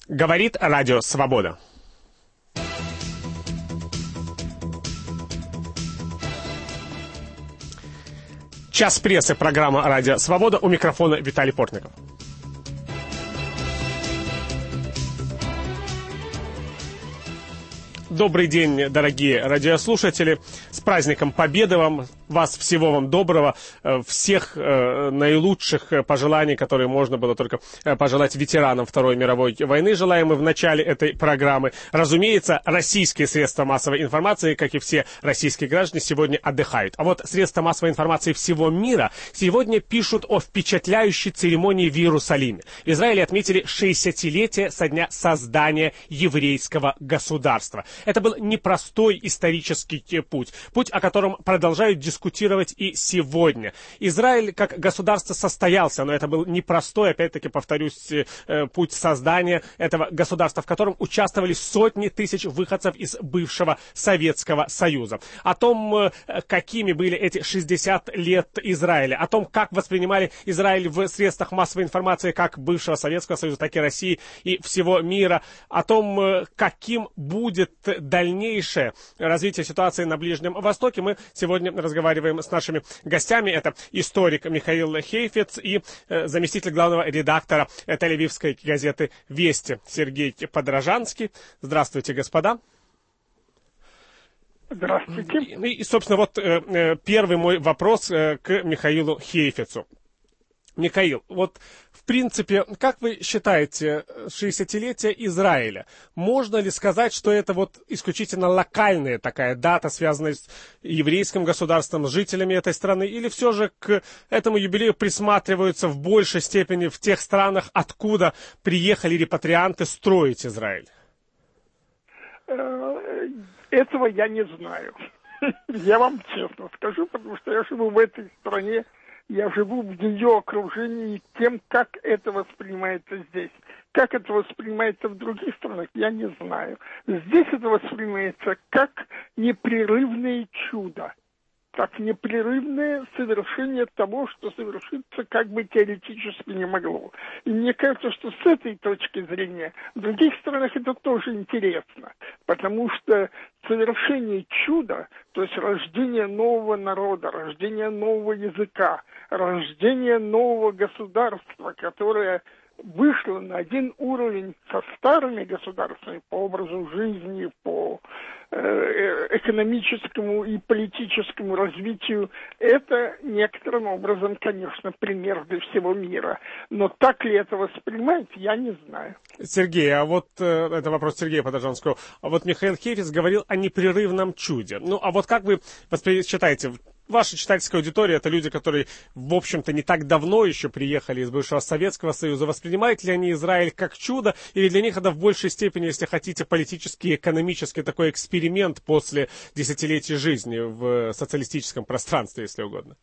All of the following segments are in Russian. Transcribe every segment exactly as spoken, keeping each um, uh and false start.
Говорит Радио Свобода. Час прессы, программа «Радио Свобода». У микрофона Виталий Портников. Добрый день, дорогие радиослушатели. С праздником Победы вам, вас всего вам доброго, всех э, наилучших пожеланий, которые можно было только пожелать ветеранам Второй мировой войны. Желаем мы в начале этой программы. Разумеется, российские средства массовой информации, как и все российские граждане, сегодня отдыхают. А вот средства массовой информации всего мира сегодня пишут о впечатляющей церемонии в Иерусалиме. В Израиле отметили шестидесятилетие со дня создания еврейского государства. Это был непростой исторический путь, путь, о котором продолжают дискутировать и сегодня. Израиль как государство состоялся, но это был непростой, опять-таки повторюсь, путь создания этого государства, в котором участвовали сотни тысяч выходцев из бывшего Советского Союза. О том, какими были эти шестьдесят лет Израиля, о том, как воспринимали Израиль в средствах массовой информации как бывшего Советского Союза, так и России и всего мира, о том, каким будет дальнейшее развитие ситуации на Ближнем Востоке, мы сегодня разговариваем с нашими гостями. Это историк Михаил Хейфец и э, заместитель главного редактора тель-авивской газеты «Вести» Сергей Подражанский. Здравствуйте, господа. Здравствуйте. И, и собственно, вот э, э, первый мой вопрос э, к Михаилу Хейфецу. Михаил, вот в принципе, как вы считаете, шестидесятилетие Израиля, можно ли сказать, что это вот исключительно локальная такая дата, связанная с еврейским государством, с жителями этой страны, или все же к этому юбилею присматриваются в большей степени в тех странах, откуда приехали репатрианты строить Израиль? Этого я не знаю. Я вам честно скажу, потому что я живу в этой стране. Я живу в ее окружении тем, как это воспринимается здесь. Как это воспринимается в других странах, я не знаю. Здесь это воспринимается как непрерывное чудо. Как непрерывное совершение того, что совершиться как бы теоретически не могло. И мне кажется, что с этой точки зрения в других странах это тоже интересно. Потому что совершение чуда, то есть рождение нового народа, рождение нового языка, рождение нового государства, которое вышло на один уровень со старыми государствами по образу жизни, по э, экономическому и политическому развитию, это некоторым образом, конечно, пример для всего мира. Но так ли это воспринимать, я не знаю. Сергей, а вот э, это вопрос Сергея Подражанского. А вот Михаил Хейфец говорил о непрерывном чуде. Ну, а вот как вы считаете, ваша читательская аудитория — это люди, которые, в общем-то, не так давно еще приехали из бывшего Советского Союза. Воспринимают ли они Израиль как чудо, или для них это в большей степени, если хотите, политический, экономический такой эксперимент после десятилетий жизни в социалистическом пространстве, если угодно?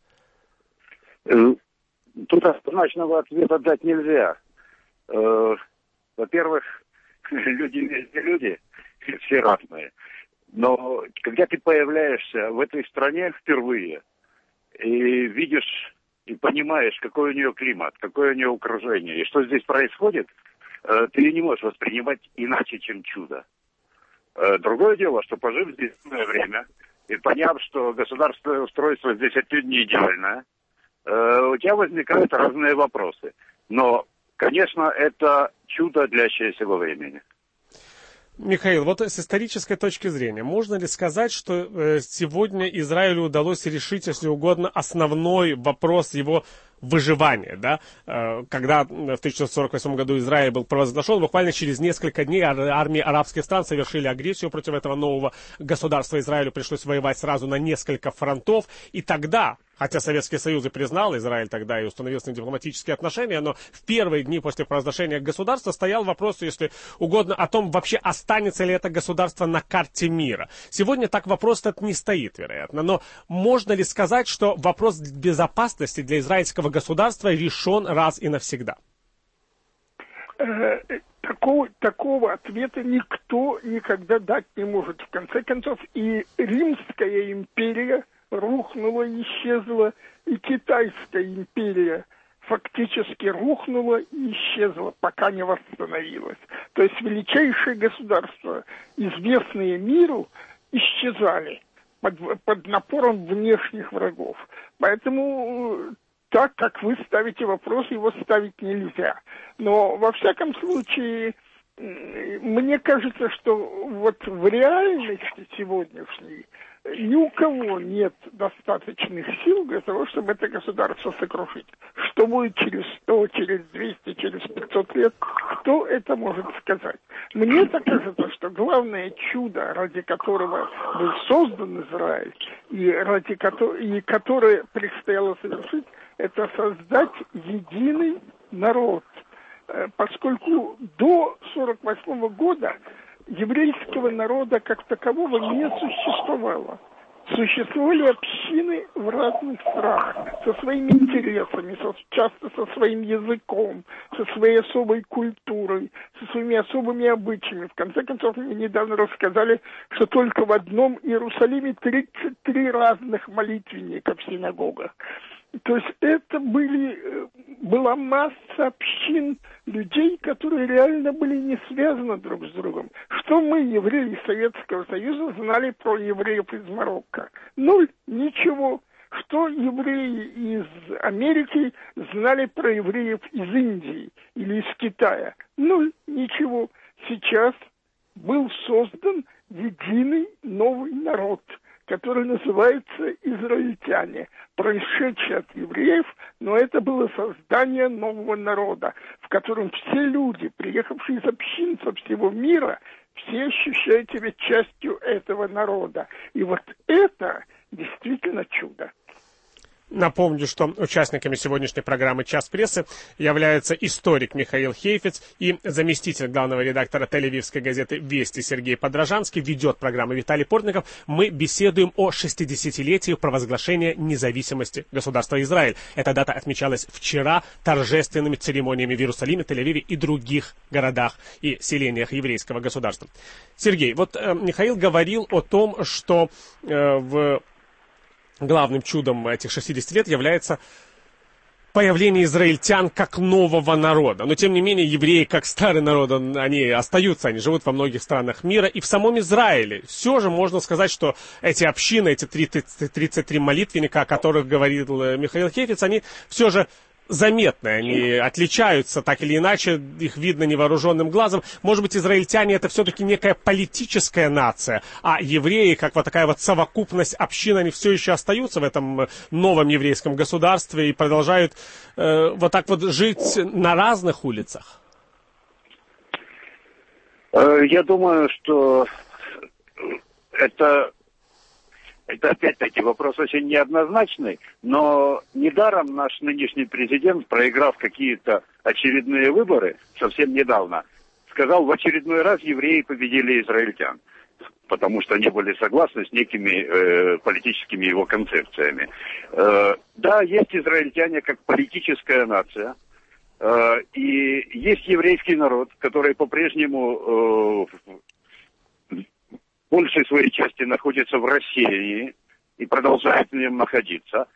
Тут однозначного ответа дать нельзя. Во-первых, люди везде люди, все разные. Но когда ты появляешься в этой стране впервые и видишь и понимаешь, какой у нее климат, какое у нее окружение, и что здесь происходит, ты не можешь воспринимать иначе, чем чудо. Другое дело, что пожив здесь длительное время и поняв, что государственное устройство здесь отнюдь не идеальное, у тебя возникают разные вопросы. Но, конечно, это чудо, длящееся во времени. Михаил, вот с исторической точки зрения, можно ли сказать, что э, сегодня Израилю удалось решить, если угодно, основной вопрос его выживания, да? Э, когда в тысяча девятьсот сорок восьмом году Израиль был провозглашен, буквально через несколько дней ар- армии арабских стран совершили агрессию против этого нового государства. Израилю пришлось воевать сразу на несколько фронтов, и тогда, хотя Советский Союз и признал Израиль тогда и установил с ним дипломатические отношения, но в первые дни после провозглашения государства стоял вопрос, если угодно, о том, вообще останется ли это государство на карте мира. Сегодня так вопрос этот не стоит, вероятно. Но можно ли сказать, что вопрос безопасности для израильского государства решен раз и навсегда? Такого, такого ответа никто никогда дать не может. В конце концов, и Римская империя рухнула, исчезла, и Китайская империя фактически рухнула и исчезла, пока не восстановилась. То есть величайшие государства, известные миру, исчезали под, под напором внешних врагов. Поэтому так, как вы ставите вопрос, его ставить нельзя. Но во всяком случае, мне кажется, что вот в реальности сегодняшней ни у кого нет достаточных сил для того, чтобы это государство сокрушить. Что будет через сто, через двести, через пятьсот лет, кто это может сказать? Мне так кажется, что главное чудо, ради которого был создан Израиль, и, ради ко- и которое предстояло совершить, это создать единый народ. Поскольку до сорок восьмого года еврейского народа как такового не существовало. Существовали общины в разных странах, со своими интересами, со, часто со своим языком, со своей особой культурой, со своими особыми обычаями. В конце концов, мне недавно рассказали, что только в одном Иерусалиме тридцать три разных молитвенника в синагогах. То есть это были, была масса общин людей, которые реально были не связаны друг с другом. Что мы, евреи Советского Союза, знали про евреев из Марокко? Нуль, ничего. Что евреи из Америки знали про евреев из Индии или из Китая? Нуль, ничего. Сейчас был создан единый новый народ, который называется израильтяне, происшедшие от евреев, но это было создание нового народа, в котором все люди, приехавшие из общин со всего мира, все ощущают себя частью этого народа. И вот это действительно чудо. Напомню, что участниками сегодняшней программы «Час прессы» являются историк Михаил Хейфец и заместитель главного редактора тель-авивской газеты «Вести» Сергей Подражанский. Ведет программу Виталий Портников. Мы беседуем о шестидесятилетии провозглашения независимости государства Израиль. Эта дата отмечалась вчера торжественными церемониями в Иерусалиме, Тель-Авиве и других городах и селениях еврейского государства. Сергей, вот э, Михаил говорил о том, что э, в... главным чудом этих шестидесяти лет является появление израильтян как нового народа. Но, тем не менее, евреи, как старый народ, они остаются, они живут во многих странах мира. И в самом Израиле все же можно сказать, что эти общины, эти тридцать три молитвенника, о которых говорил Михаил Хейфец, они все же заметны, они отличаются так или иначе, их видно невооруженным глазом. Может быть, израильтяне это все-таки некая политическая нация, а евреи, как вот такая вот совокупность общин, они все еще остаются в этом новом еврейском государстве и продолжают э, вот так вот жить на разных улицах? Я думаю, что это... Это, опять-таки, вопрос очень неоднозначный, но недаром наш нынешний президент, проиграв какие-то очередные выборы совсем недавно, сказал, в очередной раз евреи победили израильтян, потому что не были согласны с некими э, политическими его концепциями. Э, да, есть израильтяне как политическая нация, э, и есть еврейский народ, который по-прежнему... Э, большей своей части находится в рассеянии и продолжает в нем находиться.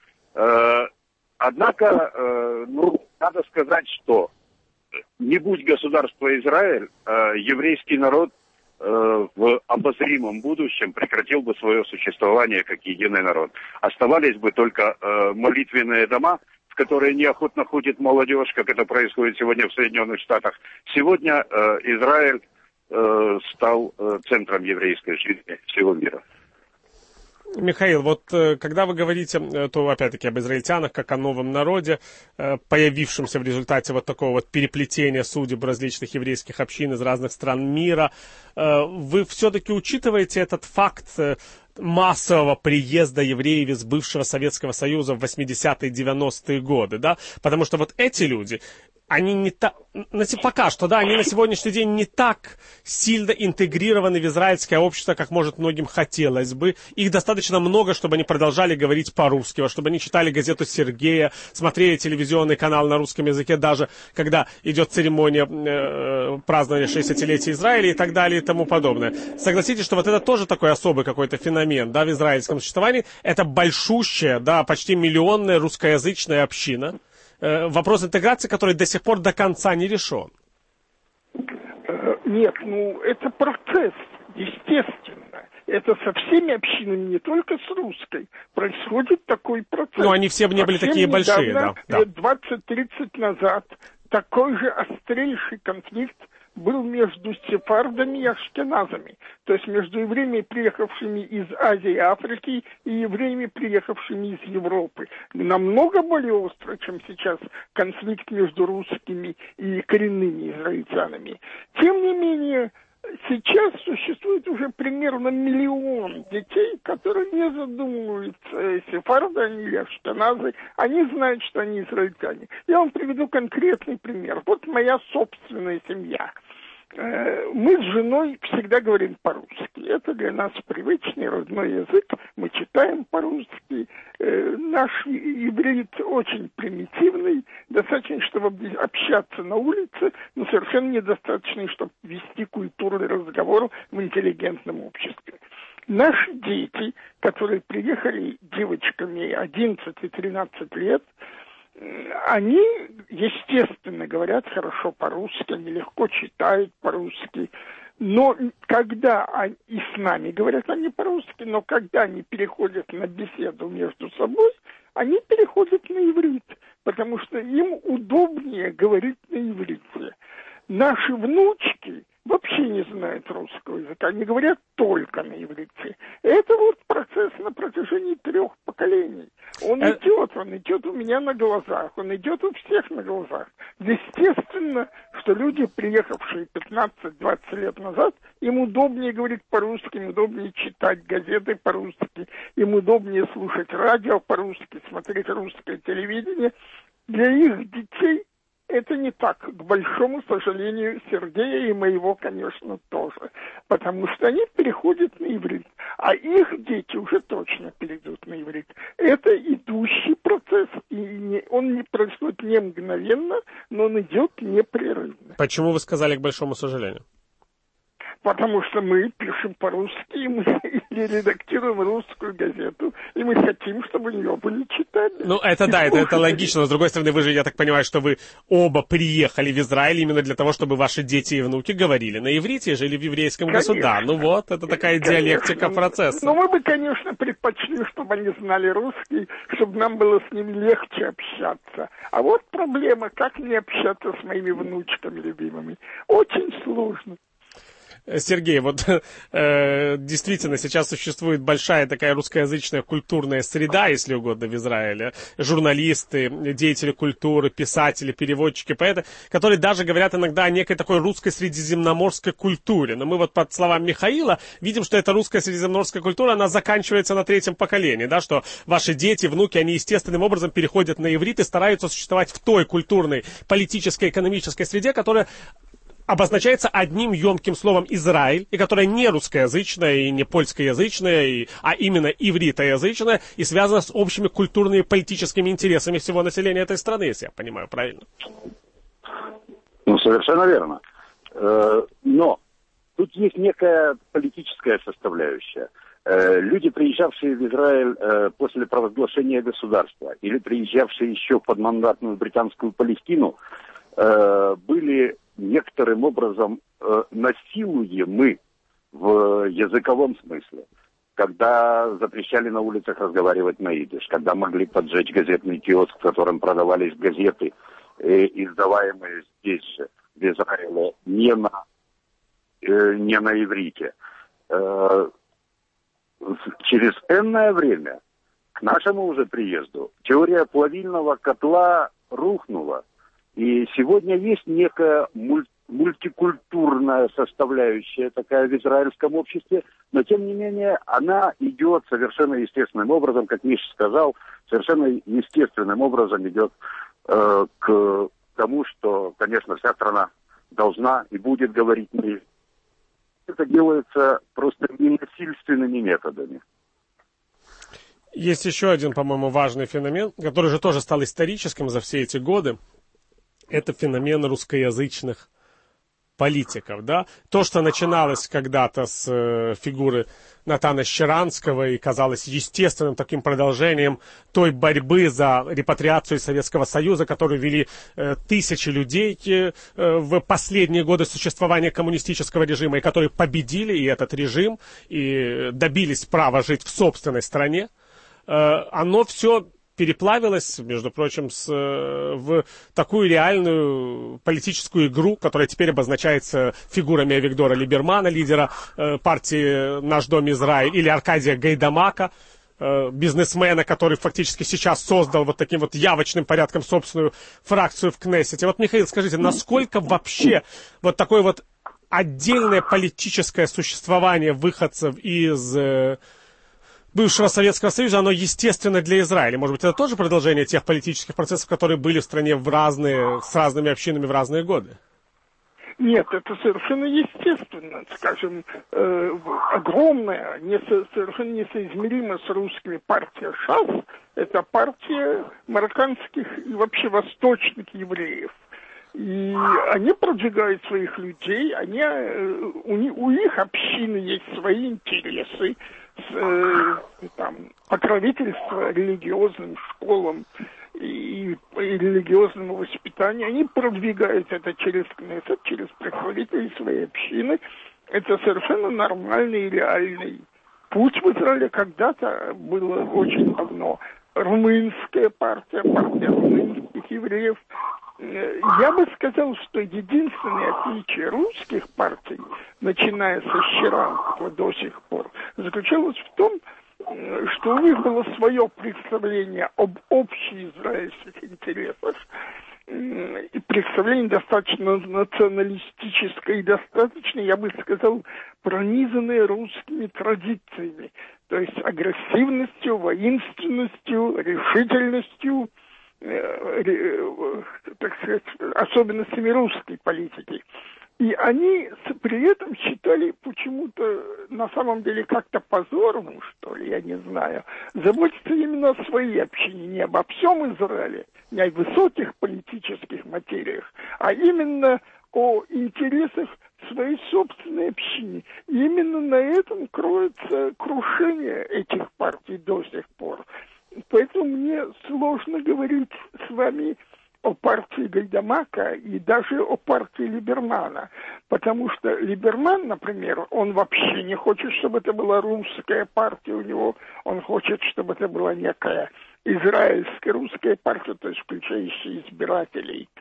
Однако, ну, надо сказать, что не будь государства Израиль, еврейский народ в обозримом будущем прекратил бы свое существование как единый народ. Оставались бы только молитвенные дома, в которые неохотно ходит молодежь, как это происходит сегодня в Соединенных Штатах. Сегодня Израиль стал центром еврейской жизни всего мира. Михаил, вот когда вы говорите, то опять-таки об израильтянах, как о новом народе, появившемся в результате вот такого вот переплетения судеб различных еврейских общин из разных стран мира, вы все-таки учитываете этот факт массового приезда евреев из бывшего Советского Союза в восьмидесятые, девяностые годы, да? Потому что вот эти люди, они не так, пока что, да, они на сегодняшний день не так сильно интегрированы в израильское общество, как, может, многим хотелось бы. Их достаточно много, чтобы они продолжали говорить по-русски, чтобы они читали газету Сергея, смотрели телевизионный канал на русском языке, даже когда идет церемония э, празднования шестидесятилетия Израиля и так далее и тому подобное. Согласитесь, что вот это тоже такой особый какой-то феномен, да, в израильском существовании. Это большущая, да, почти миллионная русскоязычная община, э, вопрос интеграции, который до сих пор до конца не решен. Нет, ну это процесс, естественно. Это со всеми общинами, не только с русской, происходит такой процесс. Ну, они все не были Совсем такие недавно, большие, да. да. Лет двадцать-тридцать назад такой же острейший конфликт был между сефардами и ашкеназами, то есть между евреями, приехавшими из Азии и Африки, и евреями, приехавшими из Европы. Намного более остро, чем сейчас конфликт между русскими и коренными израильтянами. Тем не менее, сейчас существует уже примерно миллион детей, которые не задумываются, сефарды они или ашкеназы, они знают, что они израильтяне. Я вам приведу конкретный пример. Вот моя собственная семья. Мы с женой всегда говорим по-русски. Это для нас привычный родной язык. Мы читаем по-русски. Наш иврит очень примитивный. Достаточно, чтобы общаться на улице, но совершенно недостаточно, чтобы вести культурный разговор в интеллигентном обществе. Наши дети, которые приехали девочками одиннадцать и тринадцать лет, они, естественно, говорят хорошо по-русски, они легко читают по-русски, но когда они, и с нами говорят они по-русски, но когда они переходят на беседу между собой, они переходят на иврит, потому что им удобнее говорить на иврите. Наши внучки вообще не знают русского языка, они говорят только на иврите. Это вот процесс на протяжении трех поколений. Он э... идет, он идет у меня на глазах, он идет у всех на глазах. Естественно, что люди, приехавшие пятнадцать-двадцать лет назад, им удобнее говорить по-русски, им удобнее читать газеты по-русски, им удобнее слушать радио по-русски, смотреть русское телевидение. Для их детей это не так, к большому сожалению, Сергея и моего, конечно, тоже. Потому что они переходят на иврит. А их дети уже точно перейдут на иврит. Это идущий процесс. И не, он не происходит не мгновенно, но он идет непрерывно. Почему вы сказали к большому сожалению? Потому что мы пишем по-русски, и мы или редактируем русскую газету, и мы хотим, чтобы ее были читать. Ну, это да, это, это логично. Но, с другой стороны, вы же, я так понимаю, что вы оба приехали в Израиль именно для того, чтобы ваши дети и внуки говорили на иврите, жили в еврейском государстве. Ну вот, это такая конечно. Диалектика процесса. Но мы бы, конечно, предпочли, чтобы они знали русский, чтобы нам было с ними легче общаться. А вот проблема, как мне общаться с моими внучками любимыми. Очень сложно. Сергей, вот э, действительно сейчас существует большая такая русскоязычная культурная среда, если угодно, в Израиле. Журналисты, деятели культуры, писатели, переводчики, поэты, которые даже говорят иногда о некой такой русской средиземноморской культуре. Но мы вот под словами Михаила видим, что эта русская средиземноморская культура, она заканчивается на третьем поколении, да, что ваши дети, внуки, они естественным образом переходят на иврит и стараются существовать в той культурной, политической, экономической среде, которая обозначается одним емким словом «Израиль», и которая не русскоязычная и не польскоязычная, и, а именно ивритоязычная, и связана с общими культурными и политическими интересами всего населения этой страны, если я понимаю правильно. Ну, совершенно верно. Но тут есть некая политическая составляющая. Люди, приезжавшие в Израиль после провозглашения государства, или приезжавшие еще в подмандатную британскую Палестину, были некоторым образом э, насилуемы в языковом смысле, когда запрещали на улицах разговаривать на идиш, когда могли поджечь газетный киоск, в котором продавались газеты, э, издаваемые здесь же, в Израиле, не на, э, не на иврите. Э, через энное время, к нашему уже приезду, теория плавильного котла рухнула. И сегодня есть некая муль- мультикультурная составляющая такая в израильском обществе, но тем не менее она идет совершенно естественным образом, как Миша сказал, совершенно естественным образом идет э, к тому, что, конечно, вся страна должна и будет говорить на иврите. Это делается просто ненасильственными методами. Есть еще один, по-моему, важный феномен, который же тоже стал историческим за все эти годы. Это феномен русскоязычных политиков, да. То, что начиналось когда-то с э, фигуры Натана Щеранского и казалось естественным таким продолжением той борьбы за репатриацию Советского Союза, которую вели э, тысячи людей э, в последние годы существования коммунистического режима, и которые победили и этот режим, и добились права жить в собственной стране, э, оно все переплавилось, между прочим, с, в такую реальную политическую игру, которая теперь обозначается фигурами Авигдора Либермана, лидера э, партии «Наш дом Израиль», или Аркадия Гайдамака, э, бизнесмена, который фактически сейчас создал вот таким вот явочным порядком собственную фракцию в Кнессете. Вот, Михаил, скажите, насколько вообще вот такое вот отдельное политическое существование выходцев из э, бывшего Советского Союза, оно естественно для Израиля? Может быть, это тоже продолжение тех политических процессов, которые были в стране в разные, с разными общинами в разные годы? Нет, это совершенно естественно. Скажем, э, огромная, не, совершенно несоизмеримо с русскими партия ШАС, это партия марокканских и вообще восточных евреев. И они продвигают своих людей, они, у, у их общины есть свои интересы, с, э, там, покровительство религиозным школам и, и религиозному воспитанию. Они продвигают это через Кнессет, через представителей своей общины. Это совершенно нормальный и реальный путь в Израиле. Когда-то было очень давно румынская партия, партия румынских евреев. Я бы сказал, что единственное отличие русских партий, начиная со Щеранского до сих пор, заключалось в том, что у них было свое представление об общеизраильских интересах, и представление достаточно националистическое и достаточно, я бы сказал, пронизанное русскими традициями, то есть агрессивностью, воинственностью, решительностью, так сказать, особенностями русской политики. И они при этом считали почему-то, на самом деле, как-то позорным, что ли, я не знаю, заботиться именно о своей общине, не обо всем Израиле, не о высоких политических материях, а именно о интересах своей собственной общины. И именно на этом кроется крушение этих партий до сих пор. Поэтому мне сложно говорить с вами о партии Гайдамака и даже о партии Либермана, потому что Либерман, например, он вообще не хочет, чтобы это была русская партия у него, он хочет, чтобы это была некая израильская русская партия, то есть включающая избирателей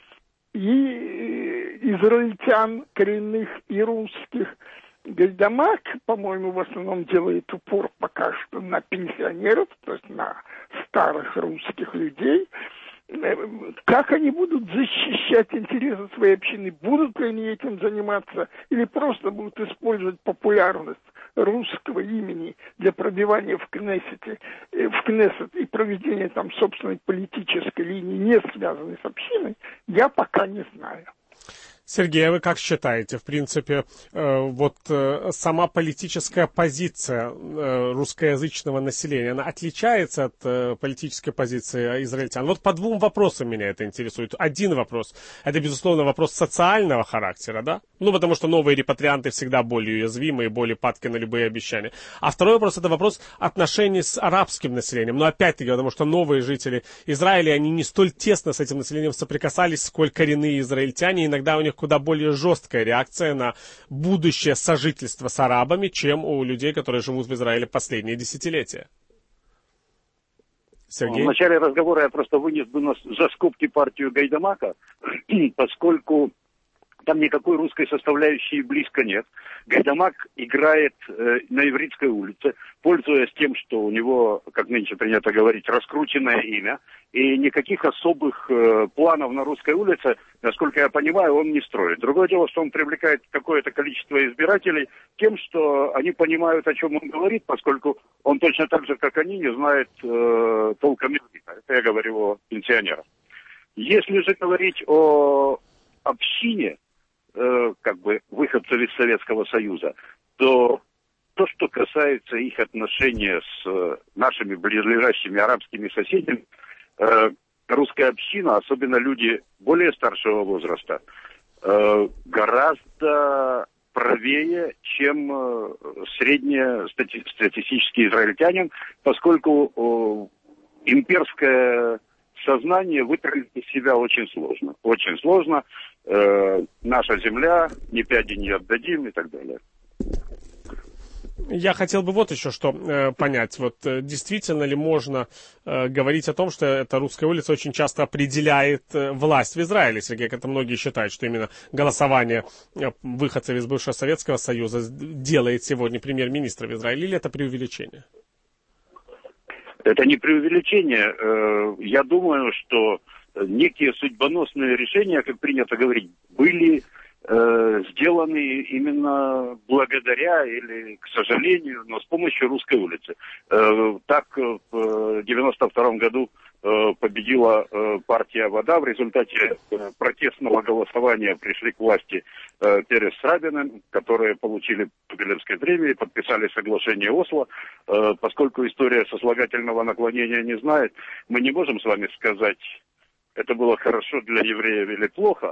и израильтян коренных и русских. Гайдамак, по-моему, в основном делает упор пока что на пенсионеров, то есть на старых русских людей. Как они будут защищать интересы своей общины? Будут ли они этим заниматься? Или просто будут использовать популярность русского имени для пробивания в Кнессете, в Кнессет и проведения там собственной политической линии, не связанной с общиной, я пока не знаю. Сергей, а вы как считаете, в принципе, э, вот э, сама политическая позиция э, русскоязычного населения, она отличается от э, политической позиции израильтян? Вот по двум вопросам меня это интересует. Один вопрос, это, безусловно, вопрос социального характера, да? Ну, потому что новые репатрианты всегда более уязвимы и более падки на любые обещания. А второй вопрос, это вопрос отношений с арабским населением. Но опять-таки, потому что новые жители Израиля, они не столь тесно с этим населением соприкасались, сколь коренные израильтяне, иногда у них куда более жесткая реакция на будущее сожительство с арабами, чем у людей, которые живут в Израиле последние десятилетия. Сергей? В начале разговора я просто вынес бы за скобки партию Гайдамака, поскольку там никакой русской составляющей близко нет. Гайдамак играет э, на Ивритской улице, пользуясь тем, что у него, как нынче принято говорить, раскрученное имя, и никаких особых э, планов на русской улице, насколько я понимаю, он не строит. Другое дело, что он привлекает какое-то количество избирателей тем, что они понимают, о чем он говорит, поскольку он точно так же, как они, не знает э, толком языка. Это я говорю о пенсионерах. Если же говорить о общине, как бы выходцев из Советского Союза, то то, что касается их отношения с нашими близлежащими арабскими соседями, русская община, особенно люди более старшего возраста, э, гораздо правее, чем э, среднестатистический израильтянин, поскольку э, имперское сознание вытравить из себя очень сложно. Очень сложно. Э, наша земля, ни пяди не отдадим и так далее. Я хотел бы вот еще что э, понять. Вот э, действительно ли можно э, говорить о том, что эта русская улица очень часто определяет э, власть в Израиле, Сергей, как это многие считают, что именно голосование э, выходцев из бывшего Советского Союза делает сегодня премьер-министра в Израиле, или это преувеличение? Это не преувеличение. Э, я думаю, что некие судьбоносные решения, как принято говорить, были сделаны именно благодаря или, к сожалению, но с помощью русской улицы. Так в девяносто втором году победила партия «Вода». В результате протестного голосования пришли к власти Перес с Рабиным, которые получили Нобелевскую премию и подписали соглашение Осло. Поскольку история сослагательного наклонения не знает, мы не можем с вами сказать, это было хорошо для евреев или плохо,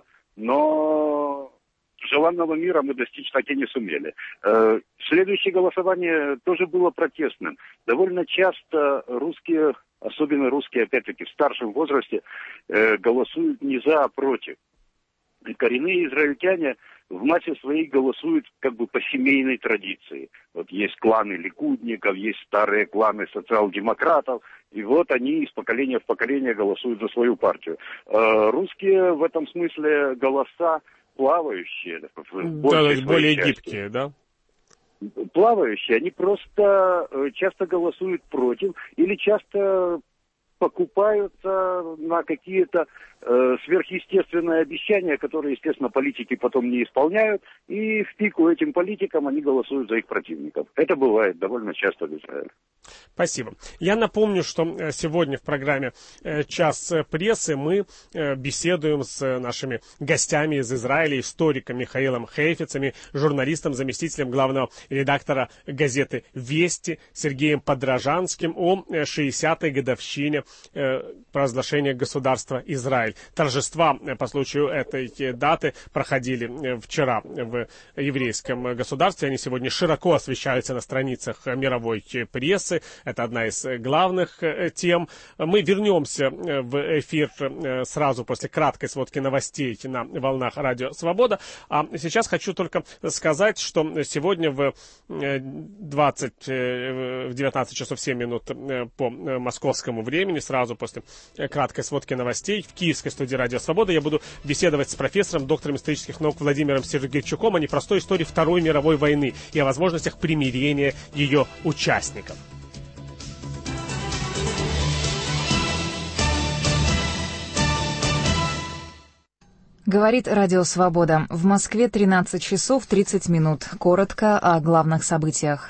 но желанного мира мы достичь так и не сумели. Э, следующее голосование тоже было протестным. Довольно часто русские, особенно русские, опять-таки, в старшем возрасте, э, голосуют не за, а против. И коренные израильтяне в массе своей голосуют как бы по семейной традиции. Вот есть кланы ликудников, есть старые кланы социал-демократов, и вот они из поколения в поколение голосуют за свою партию. Э, русские в этом смысле голоса плавающие, да, более части. Гибкие, да? Плавающие, они просто э, часто голосуют против или часто покупаются на какие-то э, сверхъестественные обещания, которые, естественно, политики потом не исполняют, и в пику этим политикам они голосуют за их противников. Это бывает довольно часто в Израиле. Спасибо. Я напомню, что сегодня в программе «Час прессы» мы беседуем с нашими гостями из Израиля, историком Михаилом Хейфицем, журналистом, заместителем главного редактора газеты «Вести» Сергеем Подражанским о шестидесятой годовщине провозглашения государства Израиль. Торжества по случаю этой даты проходили вчера в еврейском государстве. Они сегодня широко освещаются на страницах мировой прессы. Это одна из главных тем. Мы вернемся в эфир сразу после краткой сводки новостей на волнах Радио Свобода. А сейчас хочу только сказать, что сегодня в, двадцать, в девятнадцать часов семь минут по московскому времени, сразу после краткой сводки новостей, в киевской студии Радио Свобода я буду беседовать с профессором, доктором исторических наук Владимиром Сергейчуком о непростой истории Второй мировой войны и о возможностях примирения ее участников. Говорит Радио Свобода. В Москве тринадцать часов тридцать минут. Коротко о главных событиях.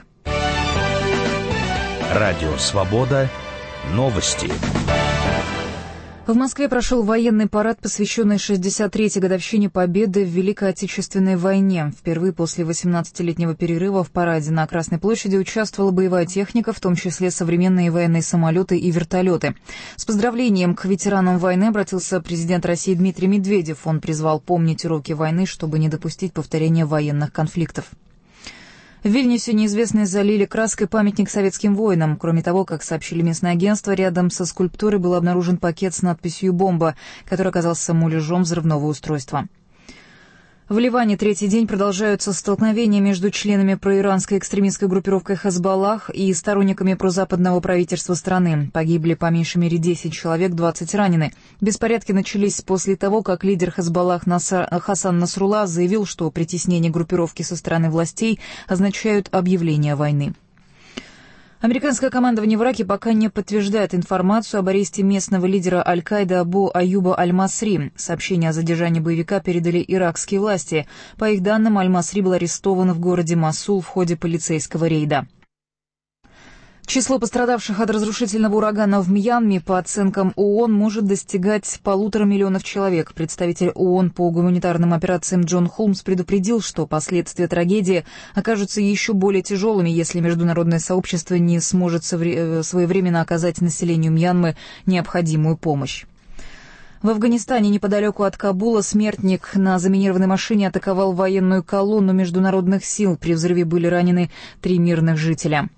Радио Свобода. Новости. В Москве прошел военный парад, посвященный шестьдесят третьей годовщине победы в Великой Отечественной войне. Впервые после восемнадцатилетнего перерыва в параде на Красной площади участвовала боевая техника, в том числе современные военные самолеты и вертолеты. С поздравлением к ветеранам войны обратился президент России Дмитрий Медведев. Он призвал помнить уроки войны, чтобы не допустить повторения военных конфликтов. В Вильнюсе неизвестные залили краской памятник советским воинам. Кроме того, как сообщили местное агентство, рядом со скульптурой был обнаружен пакет с надписью «Бомба», который оказался муляжом взрывного устройства. В Ливане третий день продолжаются столкновения между членами проиранской экстремистской группировкой «Хезболлах» и сторонниками прозападного правительства страны. Погибли по меньшей мере десять человек, двадцать ранены. Беспорядки начались после того, как лидер «Хезболлах» Насар... Хасан Насрулла заявил, что притеснение группировки со стороны властей означают объявление войны. Американское командование в Ираке пока не подтверждает информацию об аресте местного лидера Аль-Каиды Абу Аюба Аль-Масри. Сообщение о задержании боевика передали иракские власти. По их данным, Аль-Масри был арестован в городе Мосул в ходе полицейского рейда. Число пострадавших от разрушительного урагана в Мьянме, по оценкам ООН, может достигать полутора миллионов человек. Представитель ООН по гуманитарным операциям Джон Холмс предупредил, что последствия трагедии окажутся еще более тяжелыми, если международное сообщество не сможет своевременно оказать населению Мьянмы необходимую помощь. В Афганистане неподалеку от Кабула смертник на заминированной машине атаковал военную колонну международных сил. При взрыве были ранены три мирных жителя.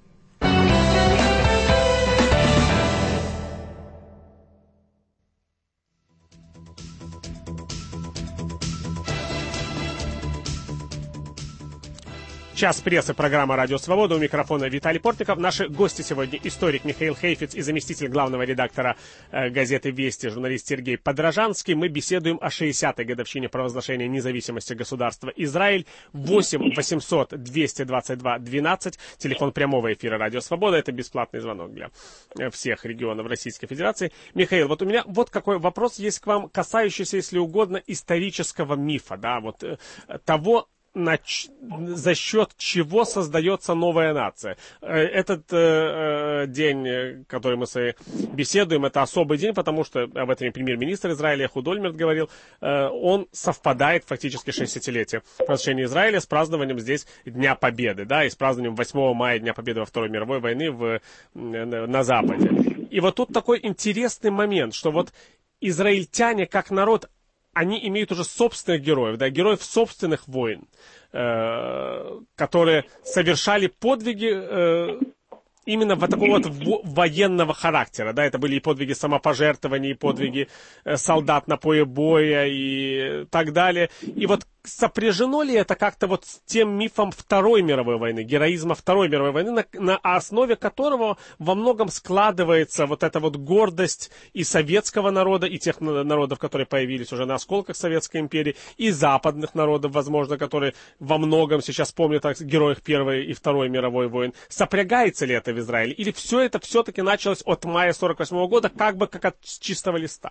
Час прессы, программа «Радио Свобода». У микрофона Виталий Портников. Наши гости сегодня — историк Михаил Хейфиц и заместитель главного редактора э, газеты «Вести» журналист Сергей Подражанский. Мы беседуем о шестидесятой годовщине провозглашения независимости государства Израиль. восемь восемьсот двести двадцать два двенадцать. Телефон прямого эфира «Радио Свобода». Это бесплатный звонок для всех регионов Российской Федерации. Михаил, вот у меня вот какой вопрос есть к вам, касающийся, если угодно, исторического мифа, да, вот э, того, за счет чего создается новая нация. Этот э, день, который мы с вами беседуем, это особый день, потому что об этом премьер-министр Израиля Эхуд Ольмерт говорил, э, он совпадает фактически шестидесятилетие провозглашения Израиля с празднованием здесь Дня Победы, да, и с празднованием восьмого мая Дня Победы во Второй мировой войны в, на Западе. И вот тут такой интересный момент, что вот израильтяне как народ, они имеют уже собственных героев, да, героев собственных войн, э, которые совершали подвиги э, именно вот такого вот военного характера, да, это были и подвиги самопожертвования, и подвиги э, солдат на поле боя и так далее. И вот сопряжено ли это как-то вот с тем мифом Второй мировой войны, героизма Второй мировой войны, на, на основе которого во многом складывается вот эта вот гордость и советского народа, и тех народов, которые появились уже на осколках Советской империи, и западных народов, возможно, которые во многом сейчас помнят о героях Первой и Второй мировой войн. Сопрягается ли это в Израиле? Или все это все-таки началось от мая сорок восьмого года, как бы как от чистого листа?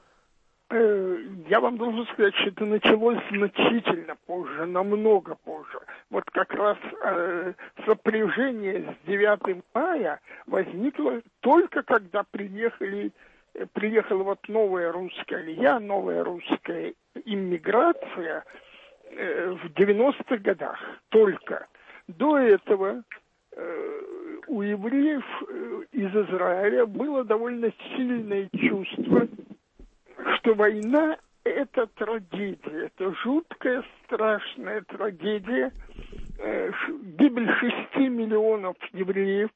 Я вам должен сказать, что это началось значительно позже, намного позже. Вот как раз э, сопряжение с девятым мая возникло только когда приехали, приехала вот новая русская алия, новая русская иммиграция э, в девяностых годах. Только до этого э, у евреев э, из Израиля было довольно сильное чувство, что война – это трагедия, это жуткая, страшная трагедия, э, гибель шести миллионов евреев,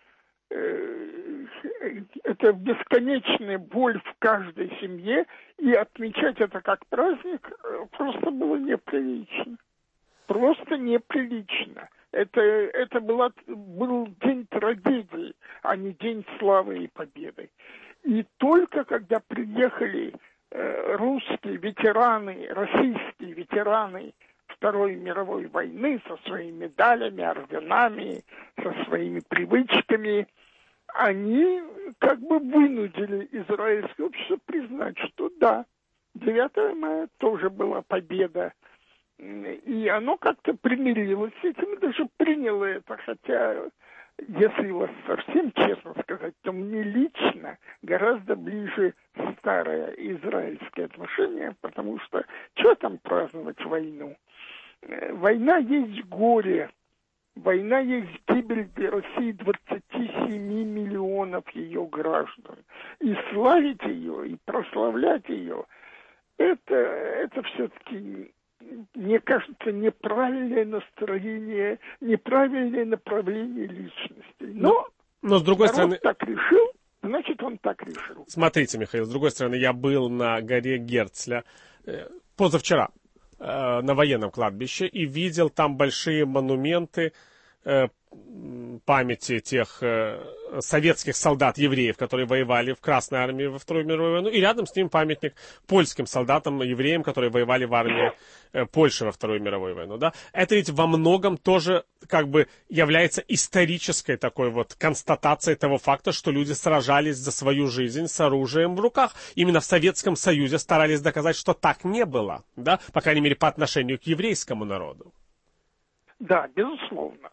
э, это бесконечная боль в каждой семье, и отмечать это как праздник просто было неприлично, просто неприлично. Это, это была, был день трагедии, а не день славы и победы. И только когда приехали э, русские ветераны, российские ветераны Второй мировой войны со своими медалями, орденами, со своими привычками, они как бы вынудили израильское общество признать, что да, девятого мая тоже была победа. И оно как-то примирилось с этим, и даже приняло это, хотя... Если вас совсем честно сказать, то мне лично гораздо ближе старое израильское отношение, потому что что там праздновать войну? Война есть горе, война есть гибель для России двадцати семи миллионов ее граждан. И славить ее, и прославлять ее, это, это все-таки... Мне кажется, неправильное настроение, неправильное направление личности. Но, но с другой народ стороны... так решил, значит, он так решил. Смотрите, Михаил, с другой стороны, я был на горе Герцля э, позавчера э, на военном кладбище и видел там большие монументы э, памяти тех э, советских солдат-евреев, которые воевали в Красной армии во Вторую мировую войну, и рядом с ним памятник польским солдатам-евреям, которые воевали в армии э, Польши во Вторую мировую войну. Да? Это ведь во многом тоже как бы является исторической такой вот констатацией того факта, что люди сражались за свою жизнь с оружием в руках. Именно в Советском Союзе старались доказать, что так не было, да? По крайней мере, по отношению к еврейскому народу. Да, безусловно.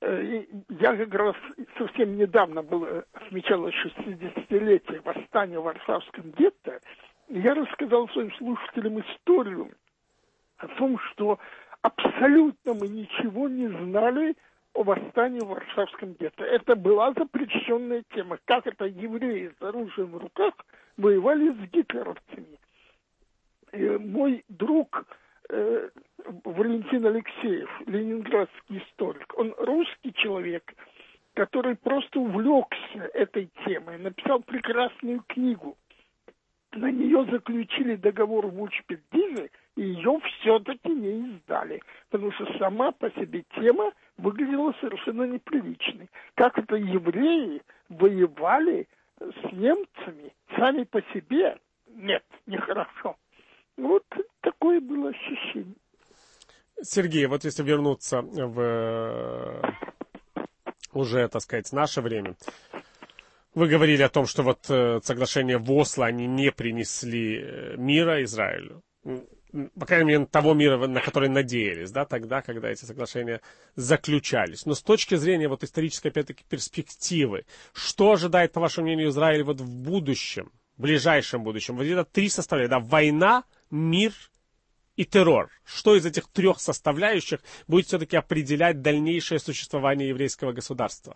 Я как раз совсем недавно было, отмечалось шестидесятилетие восстания в Варшавском гетто, и я рассказал своим слушателям историю о том, что абсолютно мы ничего не знали о восстании в Варшавском гетто. Это была запрещенная тема. Как это евреи с оружием в руках воевали с гитлеровцами. И мой друг э, Валентин Алексеев, ленинградский историк, он русский человек, который просто увлекся этой темой, написал прекрасную книгу. На нее заключили договор в Учпедине, и ее все-таки не издали, потому что сама по себе тема выглядела совершенно неприличной. Как это евреи воевали с немцами сами по себе? Нет, нехорошо. Вот такое было ощущение. Сергей, вот если вернуться в уже, так сказать, наше время, вы говорили о том, что вот э, соглашения в Осло, они не принесли мира Израилю. По крайней мере, того мира, на который надеялись, да, тогда, когда эти соглашения заключались. Но с точки зрения вот исторической, опять-таки, перспективы, что ожидает, по вашему мнению, Израиль вот в будущем, в ближайшем будущем? Вот это три составляющих, да, война, мир и террор. Что из этих трех составляющих будет все-таки определять дальнейшее существование еврейского государства?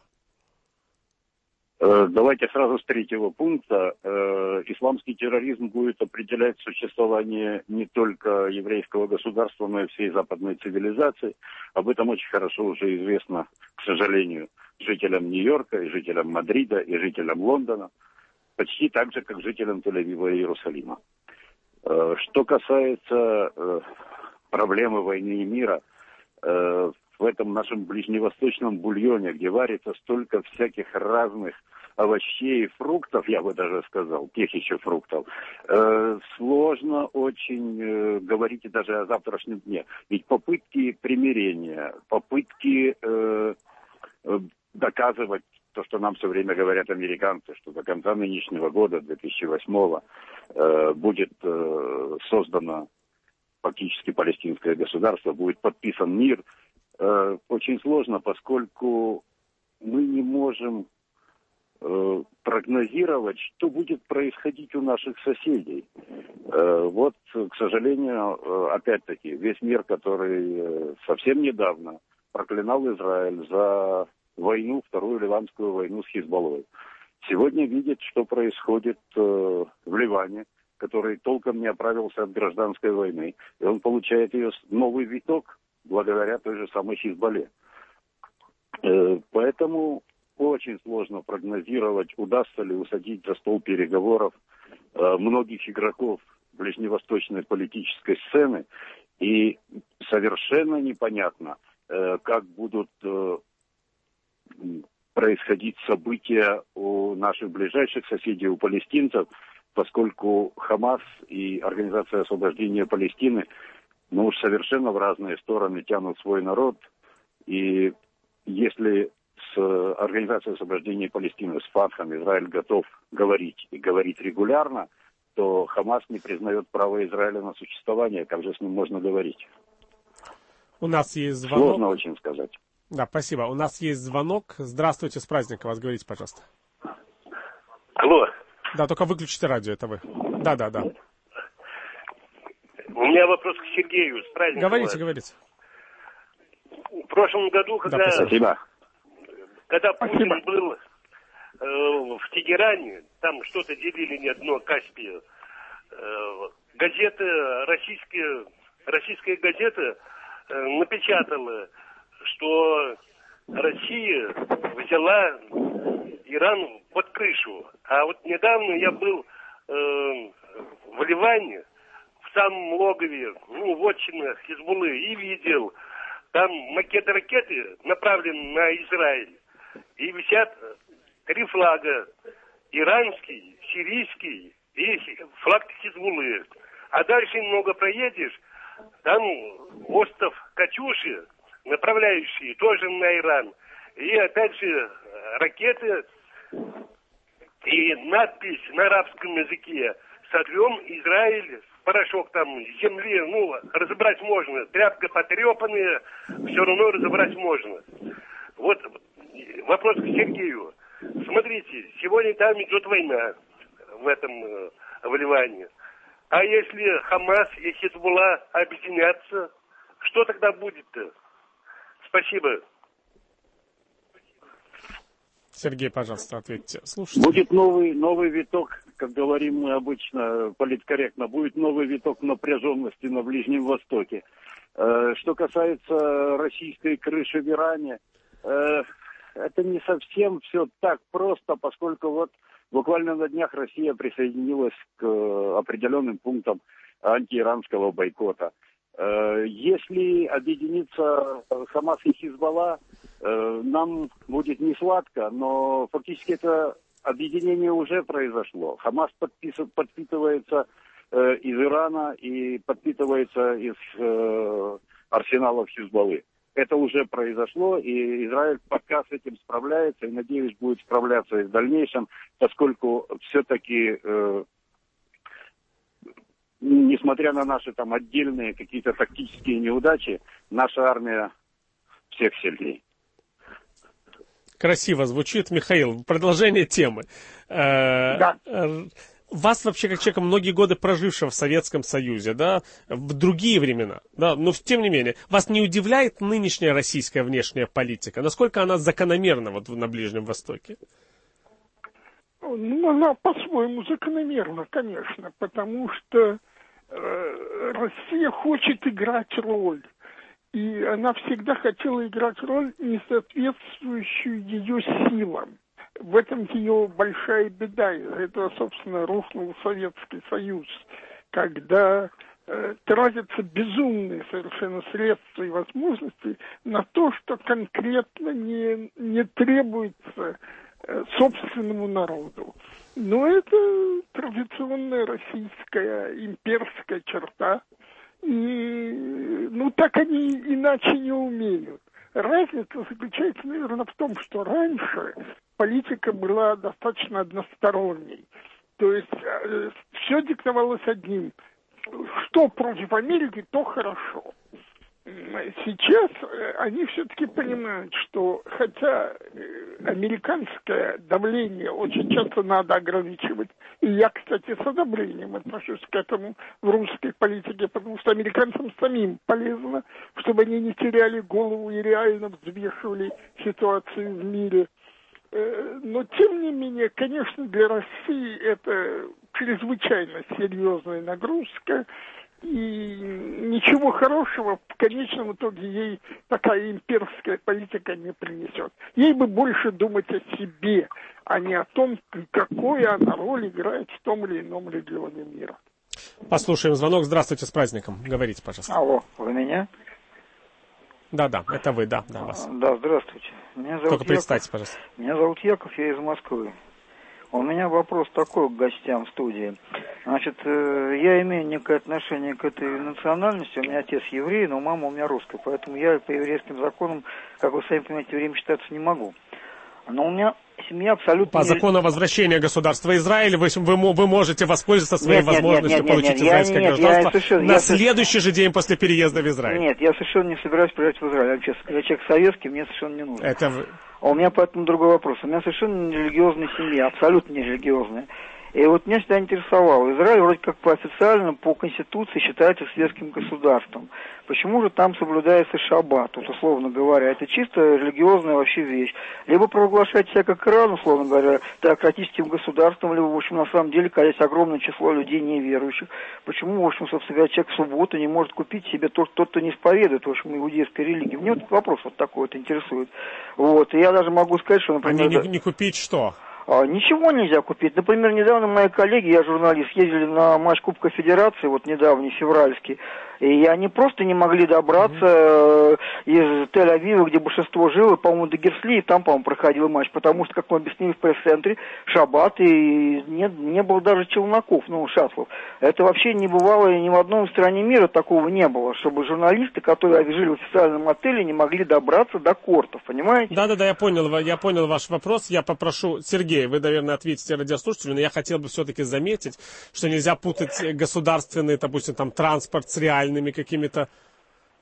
Давайте сразу с третьего пункта. Исламский терроризм будет определять существование не только еврейского государства, но и всей западной цивилизации. Об этом очень хорошо уже известно, к сожалению, жителям Нью-Йорка, и жителям Мадрида, и жителям Лондона, почти так же, как жителям Тель-Авива и Иерусалима. Что касается проблемы войны и мира, в этом нашем ближневосточном бульоне, где варится столько всяких разных овощей и фруктов, я бы даже сказал, тех еще фруктов, э, сложно очень э, говорить и даже о завтрашнем дне. Ведь попытки примирения, попытки э, э, доказывать то, что нам все время говорят американцы, что до конца нынешнего года, две тысячи восьмого, э, будет э, создано фактически палестинское государство, будет подписан мир, очень сложно, поскольку мы не можем э, прогнозировать, что будет происходить у наших соседей. Э, вот, к сожалению, опять-таки, весь мир, который совсем недавно проклинал Израиль за войну, вторую ливанскую войну с Хизбаллой, сегодня видит, что происходит э, в Ливане, который толком не оправился от гражданской войны, и он получает ее новый виток благодаря той же самой Хизбалле. Поэтому очень сложно прогнозировать, удастся ли усадить за стол переговоров многих игроков ближневосточной политической сцены. И совершенно непонятно, как будут происходить события у наших ближайших соседей, у палестинцев, поскольку Хамас и Организация освобождения Палестины ну уж совершенно в разные стороны тянут свой народ. И если с Организацией освобождения Палестины, с Фатхом Израиль готов говорить и говорить регулярно, то Хамас не признает право Израиля на существование. Как же с ним можно говорить? У нас есть звонок. Сложно очень сказать. Да, спасибо. У нас есть звонок. Здравствуйте, с праздником вас. Говорите, пожалуйста. Алло. Да, только выключите радио, это вы. Да, да, да. У меня вопрос к Сергею. С праздником. Говорите, вас. говорите. В прошлом году, когда, да, спасибо. когда Путин Спасибо. был э, в Тегеране, там что-то делили не одно Каспия, э, газета, российская, российская газета э, напечатала, что Россия взяла Иран под крышу. А вот недавно я был э, в Ливане, в самом логове, ну, вотчинах Хизбуллы, и видел, там макеты ракеты направлены на Израиль, и висят три флага, иранский, сирийский и флаг Хизбуллы. А дальше немного проедешь, там остров Катюши, направляющие тоже на Иран, и опять же ракеты и надпись на арабском языке: «Сотрем Израиль в порошок», там с земли, ну, разобрать можно. Тряпка потрепанная, все равно разобрать можно. Вот вопрос к Сергею. Смотрите, сегодня там идет война в этом, в Ливане. А если Хамас и Хизбулла объединятся, что тогда будет-то? Спасибо. Сергей, пожалуйста, ответьте. Слушайте. Будет новый, новый виток, как говорим мы обычно, политкорректно, будет новый виток напряженности на Ближнем Востоке. Что касается российской крыши в Иране, это не совсем все так просто, поскольку вот буквально на днях Россия присоединилась к определенным пунктам антииранского бойкота. Если объединиться Хамас и Хизбалла, нам будет не сладко, но фактически это объединение уже произошло. Хамас подпис- подпитывается э, из Ирана и подпитывается из э, арсеналов Хизбаллы. Это уже произошло, и Израиль пока с этим справляется, и, надеюсь, будет справляться и в дальнейшем, поскольку все-таки, э, несмотря на наши там отдельные какие-то тактические неудачи, наша армия всех сильнее. Красиво звучит. Михаил, продолжение темы. Да. Вас вообще, как человека, многие годы прожившего в Советском Союзе, да, в другие времена, да, но тем не менее, вас не удивляет нынешняя российская внешняя политика? Насколько она закономерна вот на Ближнем Востоке? Ну, она по-своему закономерна, конечно, потому что э, Россия хочет играть роль. И она всегда хотела играть роль, не соответствующую ее силам. В этом ее большая беда. Из-за этого, собственно, рухнул Советский Союз, когда э, тратятся безумные совершенно средства и возможности на то, что конкретно не, не требуется э, собственному народу. Но это традиционная российская имперская черта. И, ну, так они иначе не умеют. Разница заключается, наверное, в том, что раньше политика была достаточно односторонней. То есть э, все диктовалось одним. Что против Америки, то хорошо. Сейчас э, они все-таки понимают, что хотя э, американское давление очень часто надо ограничивать, и я, кстати, с одобрением отношусь к этому в русской политике, потому что американцам самим полезно, чтобы они не теряли голову и реально взвешивали ситуацию в мире. Э, но, тем не менее, конечно, для России это чрезвычайно серьезная нагрузка, и ничего хорошего в конечном итоге ей такая имперская политика не принесет. Ей бы больше думать о себе, а не о том, какую она роль играет в том или ином регионе мира. Послушаем звонок. Здравствуйте, с праздником. Говорите, пожалуйста. Алло, вы меня? Да-да, это вы, да, да, вас. Да, здравствуйте. Меня зовут Только Яков. представьте, пожалуйста. Меня зовут Яков, я из Москвы. У меня вопрос такой к гостям студии. Значит, я имею некое отношение к этой национальности. У меня отец еврей, но мама у меня русская. Поэтому я по еврейским законам, как вы сами понимаете, евреем считаться не могу. Но у меня семья абсолютно... По закону возвращения государства Израиль вы, вы, вы можете воспользоваться своей нет, возможностью нет, нет, получить нет, нет, израильское нет, гражданство совершенно, на следующий же день после переезда в Израиль. Нет, я совершенно не собираюсь приезжать в Израиль. Я, я человек советский, мне совершенно не нужно. Это... А у меня поэтому другой вопрос. У меня совершенно нерелигиозная семья, абсолютно нерелигиозная. И вот меня всегда интересовало. Израиль вроде как по официально, по Конституции считается светским государством. Почему же там соблюдается шаббат? Вот, условно говоря, это чисто религиозная вообще вещь. Либо провозглашать себя как Иран, условно говоря, теократическим государством, либо, в общем, на самом деле, когда есть огромное число людей неверующих. Почему, в общем, собственно говоря, человек в субботу не может купить себе тот, тот кто не исповедует, в общем, иудейской религии? Мне вот вопрос вот такой вот интересует. Вот, и я даже могу сказать, что, например... А не, не, не купить что? Ничего нельзя купить. Например, недавно мои коллеги, я журналист, ездили на матч Кубка Федерации, вот недавний, февральский, и они просто не могли добраться mm-hmm. из Тель-Авива, где большинство жило, по-моему, до Герсли, и там, по-моему, проходил матч, потому что, как мы объяснили в пресс-центре, шаббат, и не, не было даже челноков, ну, шаттлов. Это вообще не бывало ни в одной стране мира, такого не было, чтобы журналисты, которые жили в официальном отеле, не могли добраться до кортов, понимаете? Да-да-да, я понял, я понял ваш вопрос, я попрошу, Сергей, вы, наверное, ответите радиослушателю, но я хотел бы все-таки заметить, что нельзя путать государственный, допустим, там, транспорт с реальными какими-то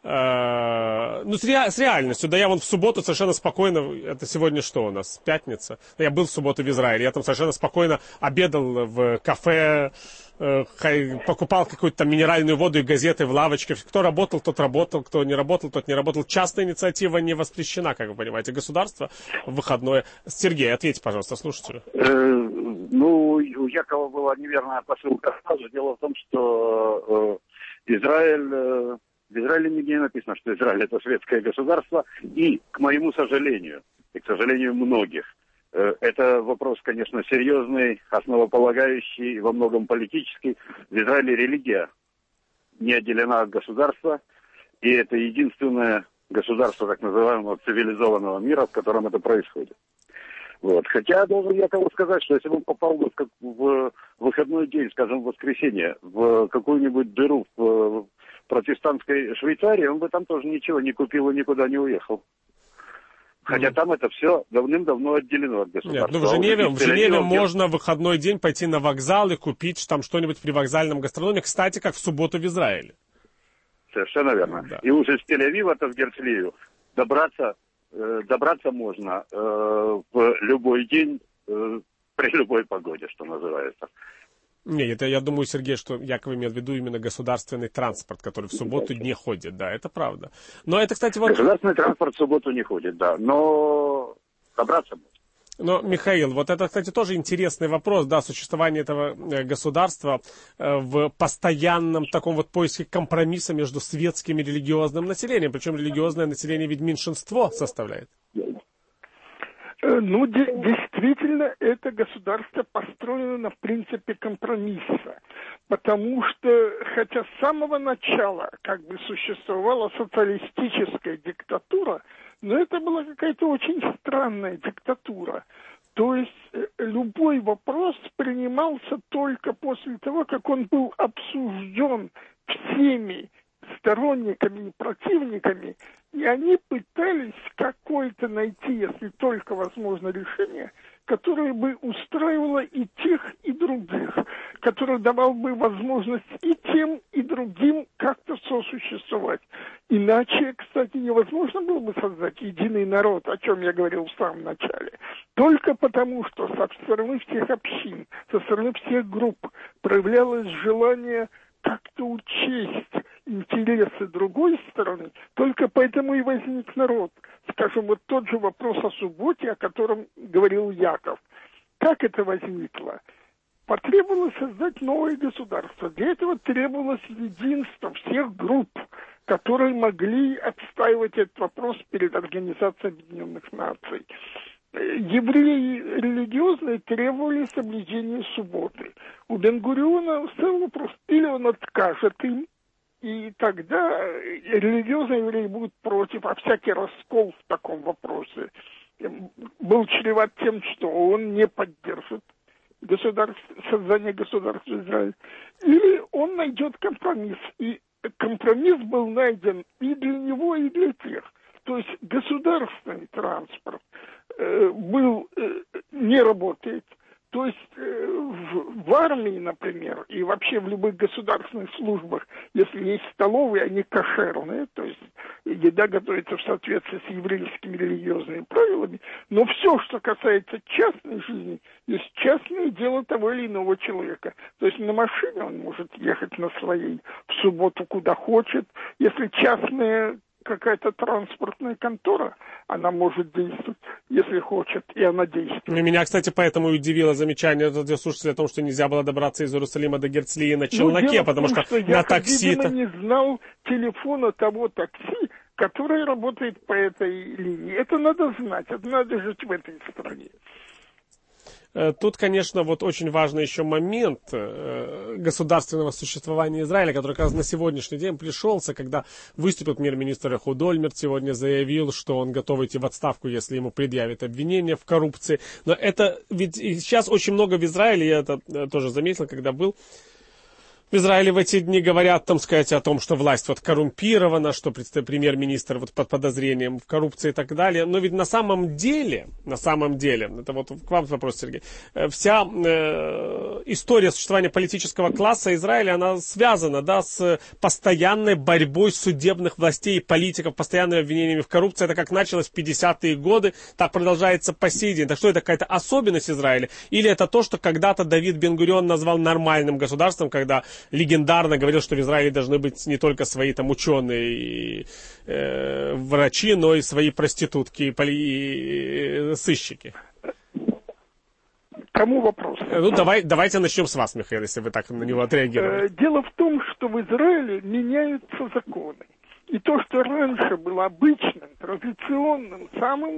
э, ну, с, ре, с реальностью. Да я вон в субботу совершенно спокойно, это сегодня что у нас, пятница? Я был в субботу в Израиле, я там совершенно спокойно обедал в кафе, э, покупал какую-то там минеральную воду и газеты в лавочке. Кто работал, тот работал, кто не работал, тот не работал. Частная инициатива не воспрещена, как вы понимаете. Государство в выходное. Сергей, ответьте, пожалуйста, слушателю. Ну, у Якова была неверная посылка сразу. Дело в том, что э, Израиль, э, в Израиле нигде не написано, что Израиль это светское государство. И, к моему сожалению, и к сожалению многих, э, это вопрос, конечно, серьезный, основополагающий, во многом политический. В Израиле религия не отделена от государства, и это единственное государство так называемого цивилизованного мира, в котором это происходит. Вот. Хотя должен я кому сказать, что если бы он попал бы в, в выходной день, скажем, в воскресенье, в какую-нибудь дыру в, в протестантской Швейцарии, он бы там тоже ничего не купил и никуда не уехал. Хотя mm. там это все давным-давно отделено от государства. Нет, ну в Женеве, в Женеве можно в выходной день пойти на вокзал и купить там что-нибудь при вокзальном гастрономе. Кстати, как в субботу в Израиле. Совершенно верно. Да. И уже с Тель-Авива-то в Герцлию добраться... Добраться можно э, в любой день, э, при любой погоде, что называется. Не, это я думаю, Сергей, что Яков имел в виду именно государственный транспорт, который в субботу не ходит, да, это правда. Но это, кстати, вот... Государственный транспорт в субботу не ходит, да, но добраться можно. Но, Михаил, вот это, кстати, тоже интересный вопрос, да, существование этого государства в постоянном таком вот поиске компромисса между светским и религиозным населением, причем религиозное население ведь меньшинство составляет. Ну, де- действительно, это государство построено на принципе компромисса, потому что, хотя с самого начала как бы существовала социалистическая диктатура, но это была какая-то очень странная диктатура. То есть любой вопрос принимался только после того, как он был обсужден всеми сторонниками и противниками, и они пытались какое-то найти, если только возможно, решение, которое бы устраивало и тех, и других, которое давало бы возможность и тем, и другим как-то сосуществовать. Иначе, кстати, невозможно было бы создать единый народ, о чем я говорил в самом начале. Только потому, что со стороны всех общин, со стороны всех групп проявлялось желание как-то учесть интересы другой стороны, только поэтому и возник народ. Скажем, вот тот же вопрос о субботе, о котором говорил Яков. Как это возникло? Потребовалось создать новое государство. Для этого требовалось единство всех групп, которые могли отстаивать этот вопрос перед Организацией Объединенных Наций. Евреи религиозные требовали соблюдения субботы. У Бен-Гуриона стал вопрос, или он откажет им, и тогда религиозные евреи будут против, а всякий раскол в таком вопросе был чреват тем, что он не поддержит государств, создание государства Израиля. Или он найдет компромисс. И компромисс был найден и для него, и для тех. То есть государственный транспорт э, был, э, не работает. То есть э, в, в армии, например, и вообще в любых государственных службах, если есть столовые, они кошерные, то есть еда готовится в соответствии с еврейскими религиозными правилами, но все, что касается частной жизни, есть частное дело того или иного человека. То есть на машине он может ехать на своей в субботу куда хочет, если частная какая-то транспортная контора, она может действовать, если хочет, и она действует. Меня, кстати, поэтому удивило замечание слушателя о том, что нельзя было добраться из Иерусалима до Герцлии на челноке, ну, потому том, что, что на я, такси... Я, видимо, не знал телефона того такси, который работает по этой линии. Это надо знать, это надо жить в этой стране. Тут, конечно, вот очень важный еще момент государственного существования Израиля, который как раз на сегодняшний день пришелся, когда выступил премьер-министр Эхуд Ольмерт, сегодня заявил, что он готов идти в отставку, если ему предъявят обвинения в коррупции. Но это ведь сейчас очень много в Израиле, я это тоже заметил, когда был В Израиле в эти дни говорят, там сказать, о том, что власть вот коррумпирована, что премьер-министр вот под подозрением в коррупции и так далее. Но ведь на самом деле, на самом деле, это вот к вам вопрос, Сергей, вся э, история существования политического класса Израиля, она связана, да, с постоянной борьбой судебных властей и политиков, постоянными обвинениями в коррупции. Это как началось в пятидесятые годы, так продолжается по сей день. Так что это какая-то особенность Израиля? Или это то, что когда-то Давид Бен-Гурион назвал нормальным государством, когда легендарно говорил, что в Израиле должны быть не только свои там ученые и э, врачи, но и свои проститутки и, поли... и сыщики. Кому вопрос? Ну, давай, давайте начнем с вас, Михаил, если вы так на него отреагировали. Дело в том, что в Израиле меняются законы. И то, что раньше было обычным, традиционным, самым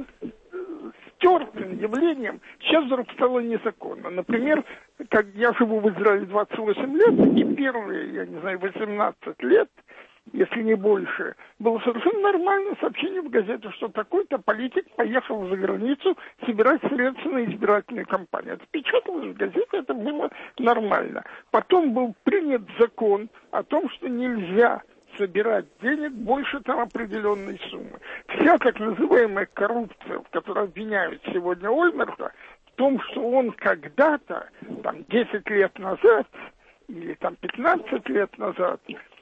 стертым явлением, сейчас вдруг стало незаконно. Например, как я живу в Израиле двадцать восемь лет, и первые, я не знаю, восемнадцать лет, если не больше, было совершенно нормальное сообщение в газете, что такой-то политик поехал за границу собирать средства на избирательную кампанию. Это печаталось в газете, это было нормально. Потом был принят закон о том, что нельзя собирать денег больше там определенной суммы. Вся так называемая коррупция, в которой обвиняют сегодня Ольмерта, в том, что он когда-то, там, десять лет назад, или там пятнадцать лет назад,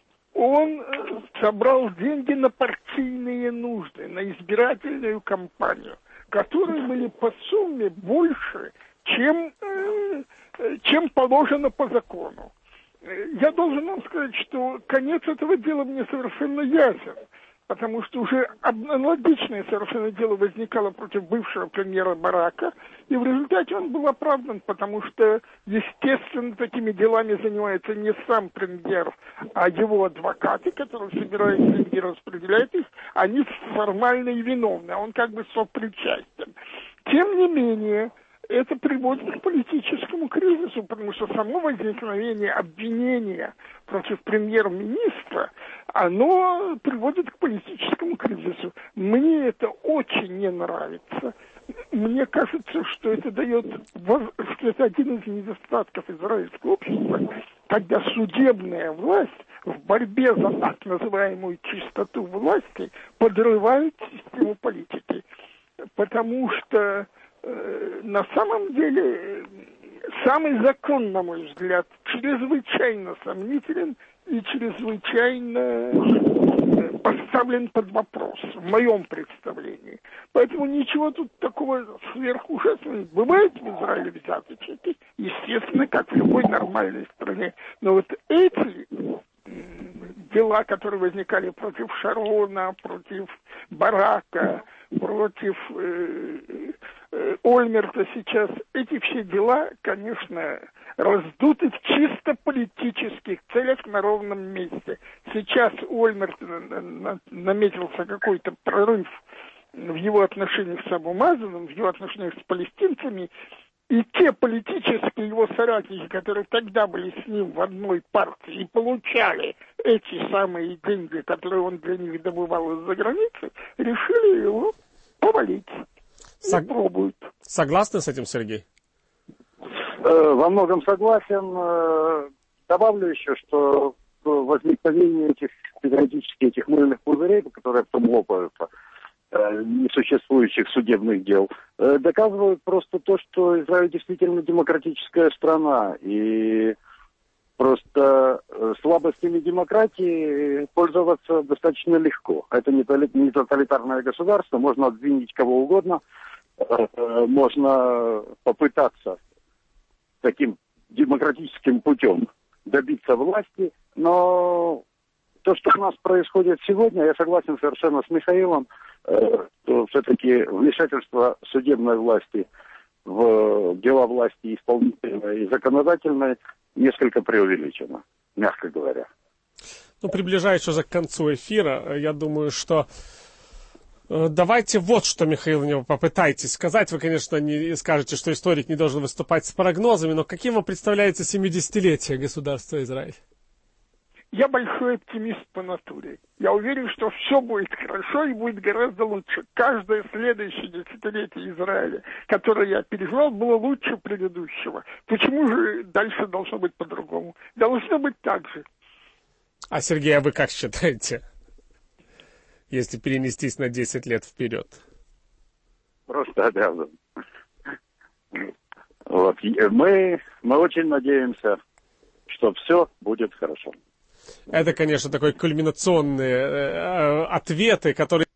он э, собрал деньги на партийные нужды, на избирательную кампанию, которые были по сумме больше, чем, э, чем положено по закону. Я должен вам сказать, что конец этого дела мне совершенно ясен, потому что уже аналогичное совершенно дело возникало против бывшего премьера Барака, и в результате он был оправдан, потому что, естественно, такими делами занимается не сам премьер, а его адвокаты, которые собирают деньги и распределяют их, они формально и виновны, а он как бы сопричастен. Тем не менее, это приводит к политическому кризису, потому что само возникновение обвинения против премьер-министра, оно приводит к политическому кризису. Мне это очень не нравится. Мне кажется, что это дает, что это один из недостатков израильского общества, когда судебная власть в борьбе за так называемую чистоту власти подрывает систему политики. Потому что на самом деле самый закон, на мой взгляд, чрезвычайно сомнителен и чрезвычайно поставлен под вопрос, в моем представлении. Поэтому ничего тут такого сверхужасного. Бывает в Израиле взяточники, естественно, как в любой нормальной стране. Но вот эти дела, которые возникали против Шарона, против Барака, против э, э, Ольмерта сейчас, эти все дела, конечно, раздуты в чисто политических целях на ровном месте. Сейчас у Ольмерта наметился какой-то прорыв в его отношениях с Абу Мазаном, в его отношениях с палестинцами, и те политические его соратники, которые тогда были с ним в одной партии и получали эти самые деньги, которые он для них добывал из-за границы, решили его повалить. Сог... пробуют. Согласны с этим, Сергей? Во многом согласен. Добавлю еще, что возникновение этих периодически этих мыльных пузырей, которые потом лопаются, несуществующих судебных дел, доказывают просто то, что Израиль действительно демократическая страна. И просто слабостями демократии пользоваться достаточно легко. Это не тоталитарное государство, можно обвинить кого угодно, можно попытаться таким демократическим путем добиться власти, но то, что у нас происходит сегодня, я согласен совершенно с Михаилом, что все-таки вмешательство судебной власти в дела власти исполнительной и законодательной несколько преувеличено, мягко говоря. Ну, приближаясь уже к концу эфира, я думаю, что давайте вот что, Михаил, мне попытайтесь сказать. Вы, конечно, не скажете, что историк не должен выступать с прогнозами, но каким вам представляется семидесятилетие государства Израиль? Я большой оптимист по натуре. Я уверен, что все будет хорошо и будет гораздо лучше. Каждое следующее десятилетие Израиля, которое я переживал, было лучше предыдущего. Почему же дальше должно быть по-другому? Должно быть так же. А, Сергей, а вы как считаете, если перенестись на десять лет вперед? Просто обязан. Вот. Мы, мы очень надеемся, что все будет хорошо. Это, конечно, такой кульминационные э, ответы, которые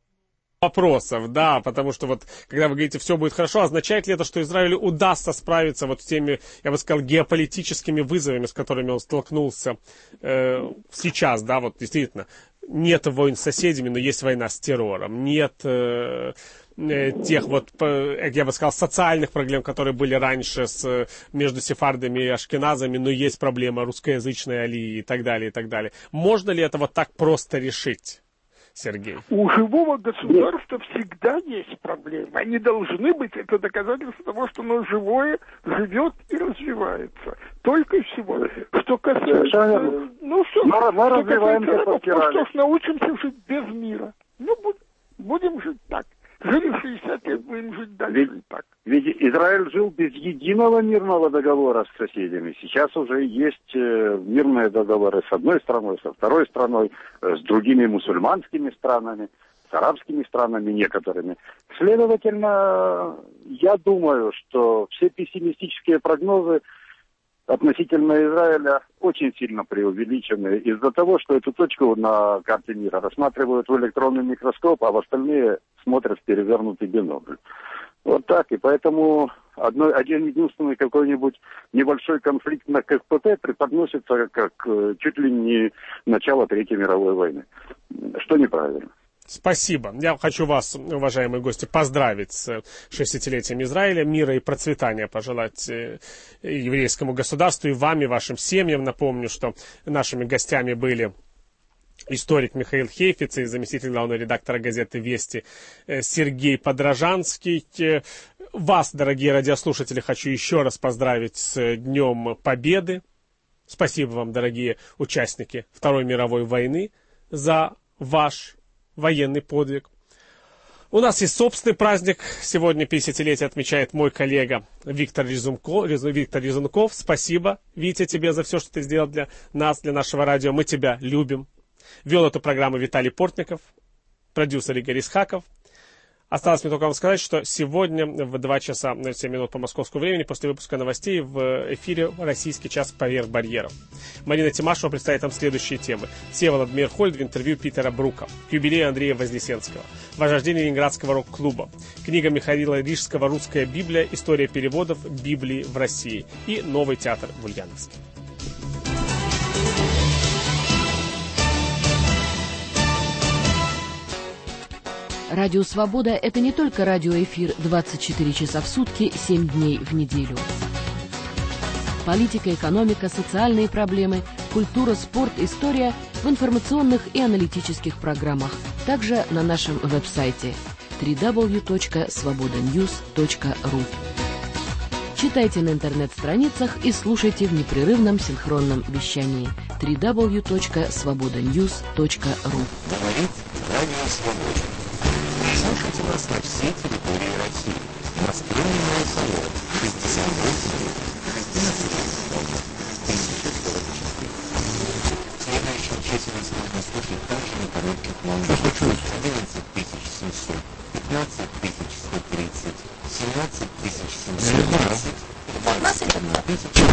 вопросов, да, потому что вот, когда вы говорите, все будет хорошо, означает ли это, что Израилю удастся справиться вот с теми, я бы сказал, геополитическими вызовами, с которыми он столкнулся э, сейчас, да, вот действительно, нет войн с соседями, но есть война с террором, нет э, э, тех вот, я бы сказал, социальных проблем, которые были раньше с, между сефардами и ашкеназами, но есть проблема русскоязычной алии и так далее, и так далее. Можно ли это вот так просто решить? Сергей. У живого государства всегда есть проблемы. Они должны быть, это доказательство того, что оно живое, живет и развивается. Только и всего. Что касается... Ну что, мы, мы что касается рабов, ну что ж, научимся жить без мира. Ну, будем, будем жить так. Жили шестьдесят лет, будем жить дальше ведь, и так. Ведь Израиль жил без единого мирного договора с соседями. Сейчас уже есть э, мирные договоры с одной страной, со второй страной, э, с другими мусульманскими странами, с арабскими странами некоторыми. Следовательно, я думаю, что все пессимистические прогнозы относительно Израиля очень сильно преувеличены из-за того, что эту точку на карте мира рассматривают в электронный микроскоп, а в остальные смотрят в перевернутый бинокль. Вот так, и поэтому одно, один единственный какой-нибудь небольшой конфликт на КПТ преподносится как э, чуть ли не начало Третьей мировой войны, что неправильно. Спасибо. Я хочу вас, уважаемые гости, поздравить с шестидесятилетием Израиля, мира и процветания пожелать еврейскому государству и вам, и вашим семьям. Напомню, что нашими гостями были историк Михаил Хейфиц и заместитель главного редактора газеты «Вести» Сергей Подражанский. Вас, дорогие радиослушатели, хочу еще раз поздравить с Днем Победы. Спасибо вам, дорогие участники Второй мировой войны, за ваш военный подвиг. У нас есть собственный праздник. Сегодня пятидесятилетие отмечает мой коллега Виктор Резунков. Виктор Резунков. Спасибо, Витя, тебе за все, что ты сделал для нас, для нашего радио. Мы тебя любим. Вел эту программу Виталий Портников, продюсер Игорь Исхаков. Осталось мне только вам сказать, что сегодня в два часа семь минут по московскому времени после выпуска новостей в эфире «Российский час поверх барьеров». Марина Тимашева представит там следующие темы. Всеволод Мейерхольд в интервью Питера Брука. К юбилею Андрея Вознесенского. Возрождение Ленинградского рок-клуба. Книга Михаила Рижского «Русская Библия. История переводов Библии в России». И новый театр в Ульяновске. Радио «Свобода» — это не только радиоэфир двадцать четыре часа в сутки, семь дней в неделю. Политика, экономика, социальные проблемы, культура, спорт, история в информационных и аналитических программах. Также на нашем веб-сайте дабл ю дабл ю дабл ю точка свобода ньюс точка ру. Читайте на интернет-страницах и слушайте в непрерывном синхронном вещании дабл ю дабл ю дабл ю точка свобода ньюс точка ру. Говорит Радио Свобода. Слушайте нас на всей территории России. Москве и Салон шестьдесят восемь шестнадцать тысяча сорок четыре. Следующую численность можно слушать также на коротких волнах. одиннадцать тысяч семьсот, пятнадцать тысяч сто тридцать, семнадцать тысяч семьсот двадцать, двадцать одна тысяча